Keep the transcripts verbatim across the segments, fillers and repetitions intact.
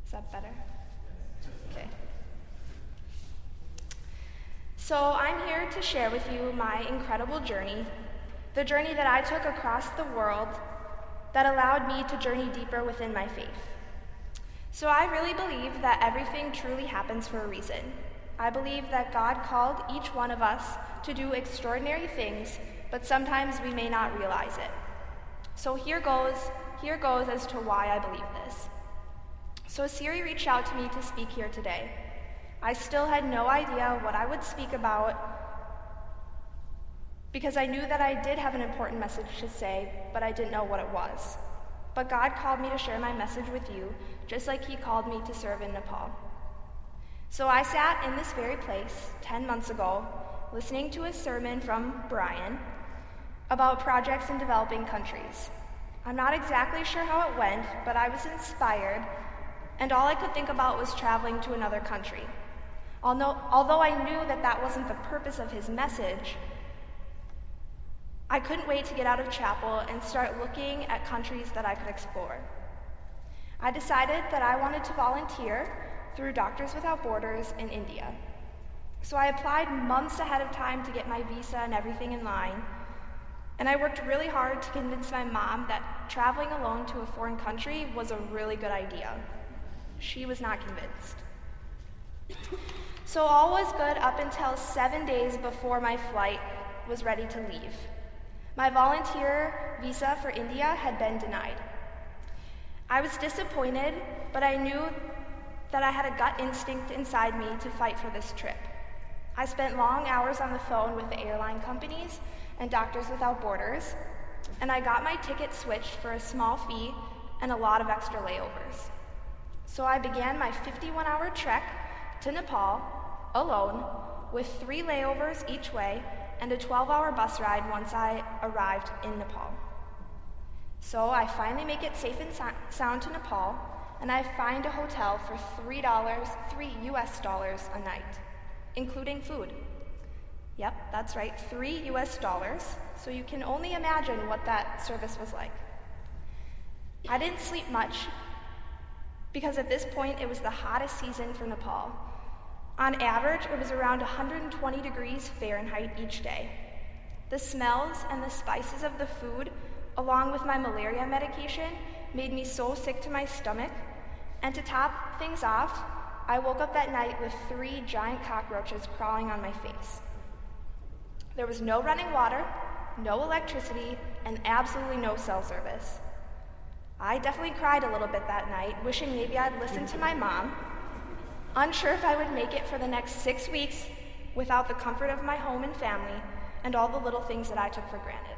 Is that better? Okay. So I'm here to share with you my incredible journey, the journey that I took across the world that allowed me to journey deeper within my faith. So I really believe that everything truly happens for a reason. I believe that God called each one of us to do extraordinary things, but sometimes we may not realize it. So here goes, here goes as to why I believe this. So Siri reached out to me to speak here today. I still had no idea what I would speak about because I knew that I did have an important message to say, but I didn't know what it was. But God called me to share my message with you, just like he called me to serve in Nepal. So I sat in this very place ten months ago, listening to a sermon from Brian about projects in developing countries. I'm not exactly sure how it went, but I was inspired, and all I could think about was traveling to another country. Although, although I knew that that wasn't the purpose of his message, I couldn't wait to get out of chapel and start looking at countries that I could explore. I decided that I wanted to volunteer through Doctors Without Borders in India. So I applied months ahead of time to get my visa and everything in line, and I worked really hard to convince my mom that traveling alone to a foreign country was a really good idea. She was not convinced. So all was good up until seven days before my flight was ready to leave. My volunteer visa for India had been denied. I was disappointed, but I knew that I had a gut instinct inside me to fight for this trip. I spent long hours on the phone with the airline companies and Doctors Without Borders, and I got my ticket switched for a small fee and a lot of extra layovers. So I began my fifty-one hour trek to Nepal alone with three layovers each way and a twelve hour bus ride once I arrived in Nepal. So I finally make it safe and sound to Nepal, and I find a hotel for three dollars, three U S dollars a night, including food. Yep, that's right, three U S dollars, so you can only imagine what that service was like. I didn't sleep much because at this point it was the hottest season for Nepal. On average, it was around one hundred twenty degrees Fahrenheit each day. The smells and the spices of the food, along with my malaria medication, made me so sick to my stomach, and to top things off, I woke up that night with three giant cockroaches crawling on my face. There was no running water, no electricity, and absolutely no cell service. I definitely cried a little bit that night, wishing maybe I'd listened to my mom, unsure if I would make it for the next six weeks without the comfort of my home and family and all the little things that I took for granted.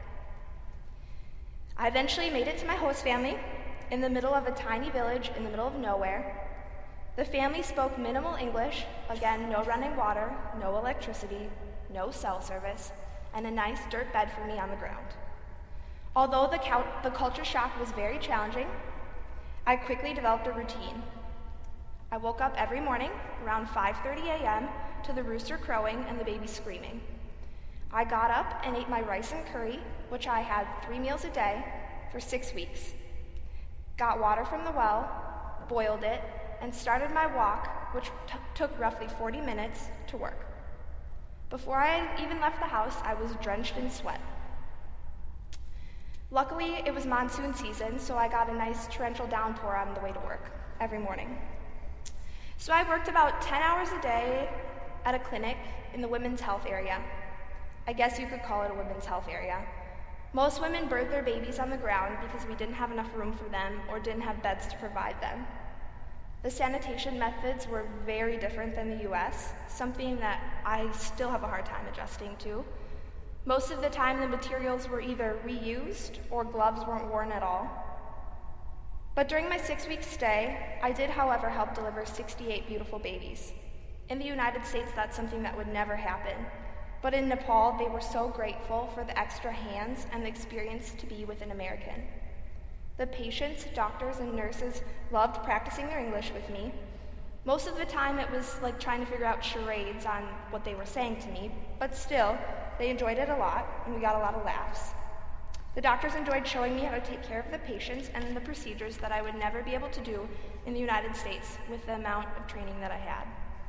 I eventually made it to my host family in the middle of a tiny village in the middle of nowhere. The family spoke minimal English, again, no running water, no electricity, no cell service, and a nice dirt bed for me on the ground. Although the, cou- the culture shock was very challenging, I quickly developed a routine. I woke up every morning around five thirty a.m. to the rooster crowing and the baby screaming. I got up and ate my rice and curry, which I had three meals a day for six weeks. Got water from the well, boiled it, and started my walk, which t- took roughly forty minutes to work. Before I even left the house, I was drenched in sweat. Luckily, it was monsoon season, so I got a nice torrential downpour on the way to work every morning. So I worked about ten hours a day at a clinic in the women's health area. I guess you could call it a women's health area. Most women birth their babies on the ground because we didn't have enough room for them or didn't have beds to provide them. The sanitation methods were very different than the U S, something that I still have a hard time adjusting to. Most of the time, the materials were either reused or gloves weren't worn at all. But during my six-week stay, I did, however, help deliver sixty-eight beautiful babies. In the United States, that's something that would never happen. But in Nepal, they were so grateful for the extra hands and the experience to be with an American. The patients, doctors, and nurses loved practicing their English with me. Most of the time, it was like trying to figure out charades on what they were saying to me, but still, they enjoyed it a lot, and we got a lot of laughs. The doctors enjoyed showing me how to take care of the patients and the procedures that I would never be able to do in the United States with the amount of training that I had.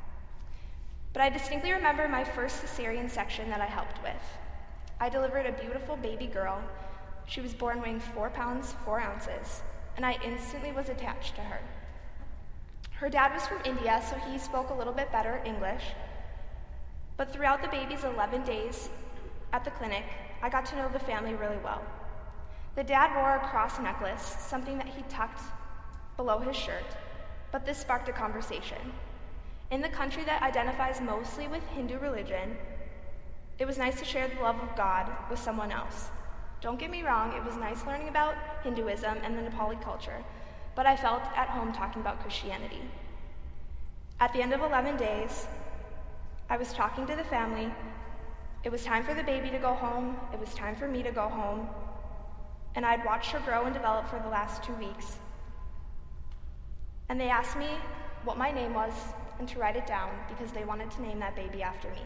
But I distinctly remember my first cesarean section that I helped with. I delivered a beautiful baby girl. She was born weighing four pounds, four ounces, and I instantly was attached to her. Her dad was from India, so he spoke a little bit better English. But throughout the baby's eleven days at the clinic, I got to know the family really well. The dad wore a cross necklace, something that he tucked below his shirt, but this sparked a conversation. In the country that identifies mostly with Hindu religion, it was nice to share the love of God with someone else. Don't get me wrong, it was nice learning about Hinduism and the Nepali culture, but I felt at home talking about Christianity. At the end of eleven days, I was talking to the family. It was time for the baby to go home. It was time for me to go home. And I'd watched her grow and develop for the last two weeks. And they asked me what my name was and to write it down because they wanted to name that baby after me.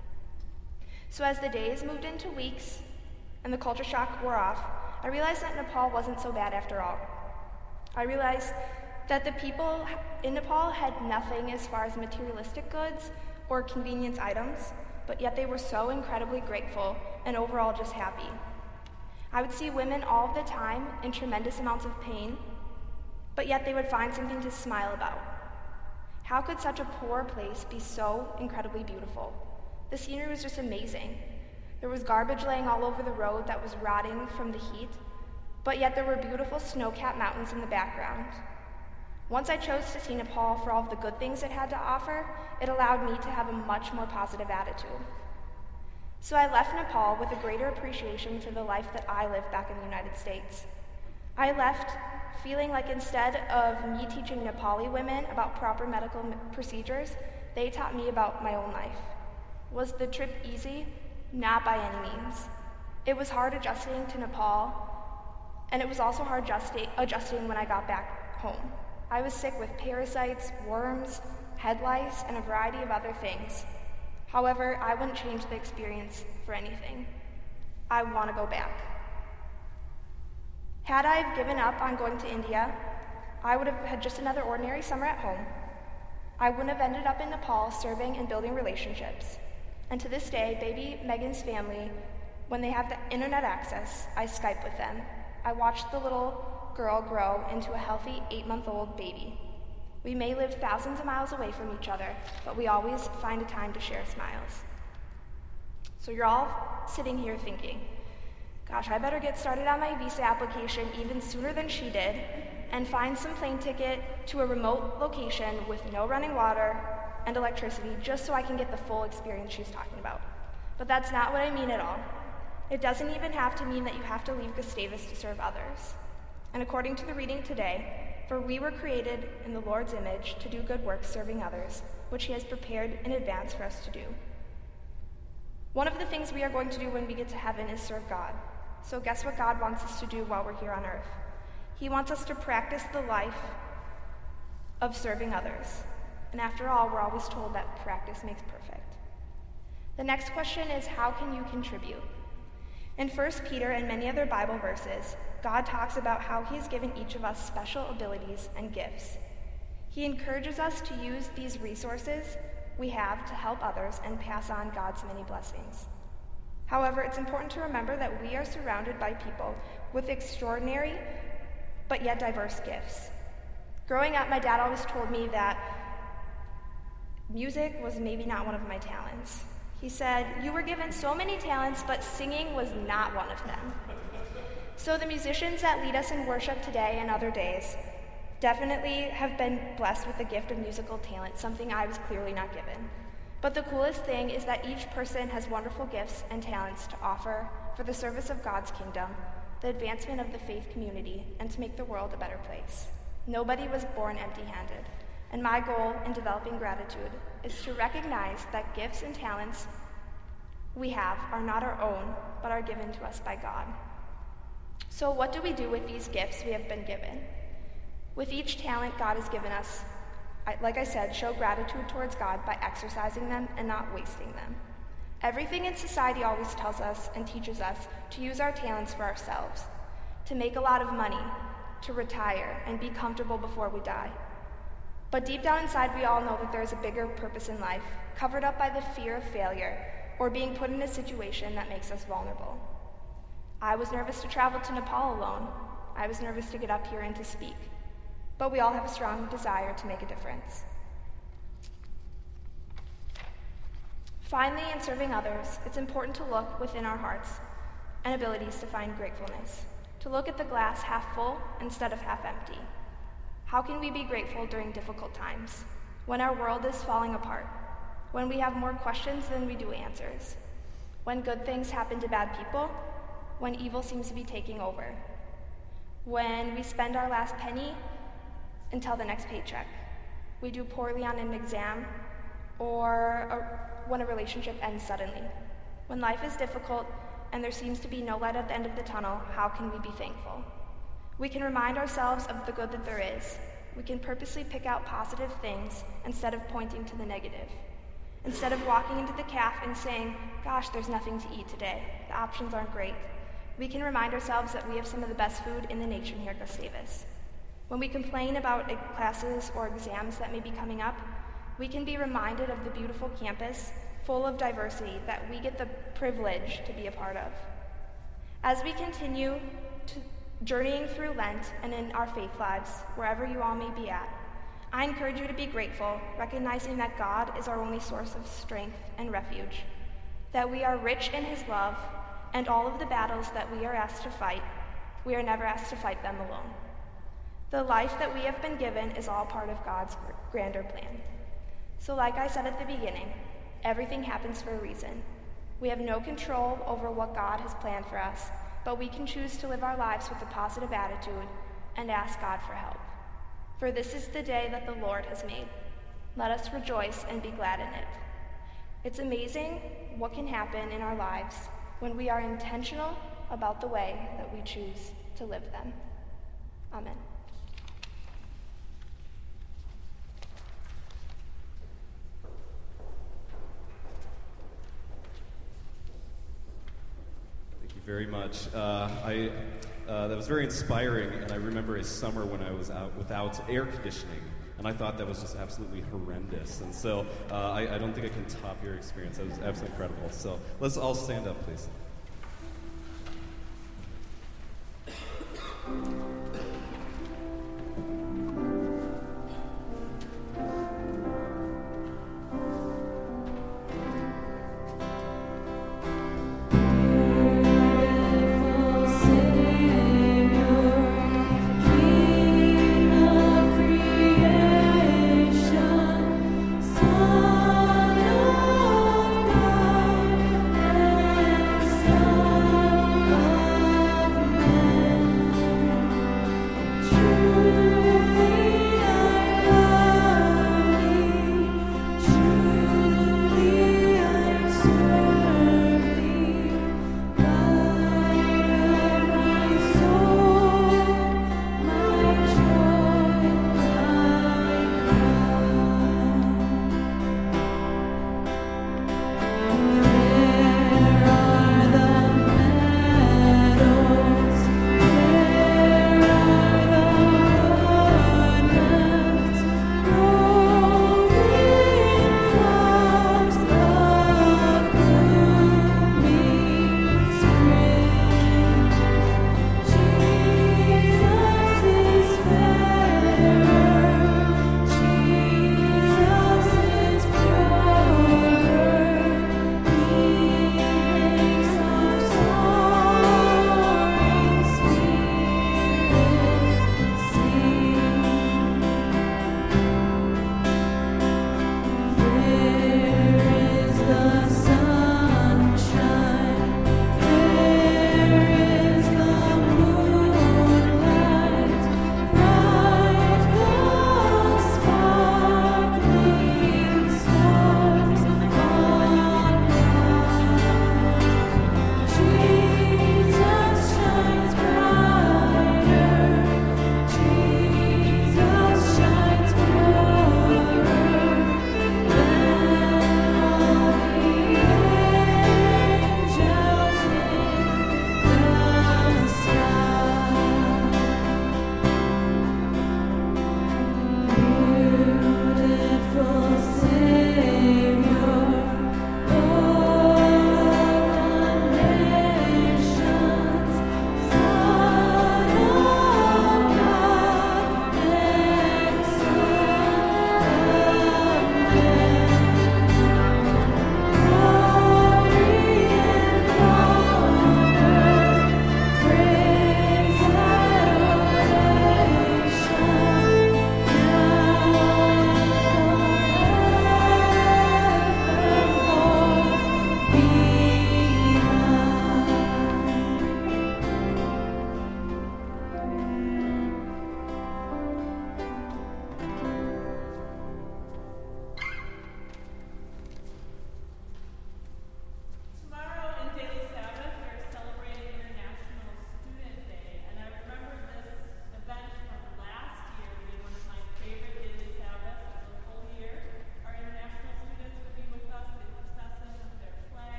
So as the days moved into weeks and the culture shock wore off, I realized that Nepal wasn't so bad after all. I realized that the people in Nepal had nothing as far as materialistic goods or convenience items, but yet they were so incredibly grateful and overall just happy. I would see women all the time in tremendous amounts of pain, but yet they would find something to smile about. How could such a poor place be so incredibly beautiful? The scenery was just amazing. There was garbage laying all over the road that was rotting from the heat, but yet there were beautiful snow-capped mountains in the background. Once I chose to see Nepal for all of the good things it had to offer, it allowed me to have a much more positive attitude. So I left Nepal with a greater appreciation for the life that I lived back in the United States. I left feeling like instead of me teaching Nepali women about proper medical procedures, they taught me about my own life. Was the trip easy? Not by any means. It was hard adjusting to Nepal, and it was also hard adjusting, adjusting when I got back home. I was sick with parasites, worms, head lice, and a variety of other things. However, I wouldn't change the experience for anything. I want to go back. Had I given up on going to India, I would have had just another ordinary summer at home. I wouldn't have ended up in Nepal serving and building relationships. And to this day, baby Megan's family, when they have the internet access, I Skype with them. I watch the little girl grow into a healthy eight-month-old baby. We may live thousands of miles away from each other, but we always find a time to share smiles. So you're all sitting here thinking, gosh, I better get started on my visa application even sooner than she did and find some plane ticket to a remote location with no running water and electricity just so I can get the full experience she's talking about. But that's not what I mean at all. It doesn't even have to mean that you have to leave Gustavus to serve others. And according to the reading today, for we were created in the Lord's image to do good works serving others, which he has prepared in advance for us to do. One of the things we are going to do when we get to heaven is serve God. So guess what God wants us to do while we're here on earth? He wants us to practice the life of serving others. And after all, we're always told that practice makes perfect. The next question is, how can you contribute? In First Peter and many other Bible verses, God talks about how he has given each of us special abilities and gifts. He encourages us to use these resources we have to help others and pass on God's many blessings. However, it's important to remember that we are surrounded by people with extraordinary but yet diverse gifts. Growing up, my dad always told me that music was maybe not one of my talents. He said, "You were given so many talents, but singing was not one of them." So the musicians that lead us in worship today and other days definitely have been blessed with the gift of musical talent, something I was clearly not given. But the coolest thing is that each person has wonderful gifts and talents to offer for the service of God's kingdom, the advancement of the faith community, and to make the world a better place. Nobody was born empty-handed. And my goal in developing gratitude is to recognize that gifts and talents we have are not our own, but are given to us by God. So what do we do with these gifts we have been given? With each talent God has given us, I, like I said, show gratitude towards God by exercising them and not wasting them. Everything in society always tells us and teaches us to use our talents for ourselves, to make a lot of money, to retire, and be comfortable before we die. But deep down inside, we all know that there is a bigger purpose in life, covered up by the fear of failure or being put in a situation that makes us vulnerable. I was nervous to travel to Nepal alone. I was nervous to get up here and to speak. But we all have a strong desire to make a difference. Finally, in serving others, it's important to look within our hearts and abilities to find gratefulness, to look at the glass half full instead of half empty. How can we be grateful during difficult times, when our world is falling apart, when we have more questions than we do answers, when good things happen to bad people, when evil seems to be taking over, when we spend our last penny until the next paycheck, we do poorly on an exam, or a, when a relationship ends suddenly. When life is difficult and there seems to be no light at the end of the tunnel, how can we be thankful? We can remind ourselves of the good that there is. We can purposely pick out positive things instead of pointing to the negative. Instead of walking into the cafe and saying, gosh, there's nothing to eat today, the options aren't great, we can remind ourselves that we have some of the best food in the nation here at Gustavus. When we complain about classes or exams that may be coming up, we can be reminded of the beautiful campus full of diversity that we get the privilege to be a part of. As we continue to journeying through Lent and in our faith lives, wherever you all may be at, I encourage you to be grateful, recognizing that God is our only source of strength and refuge, that we are rich in his love, and all of the battles that we are asked to fight, we are never asked to fight them alone. The life that we have been given is all part of God's grander plan. So like I said at the beginning, everything happens for a reason. We have no control over what God has planned for us, but we can choose to live our lives with a positive attitude and ask God for help. For this is the day that the Lord has made. Let us rejoice and be glad in it. It's amazing what can happen in our lives when we are intentional about the way that we choose to live them. Amen. Very much. Uh, I uh, that was very inspiring, and I remember a summer when I was out without air conditioning, and I thought that was just absolutely horrendous. And so uh, I, I don't think I can top your experience. That was absolutely incredible. So let's all stand up, please.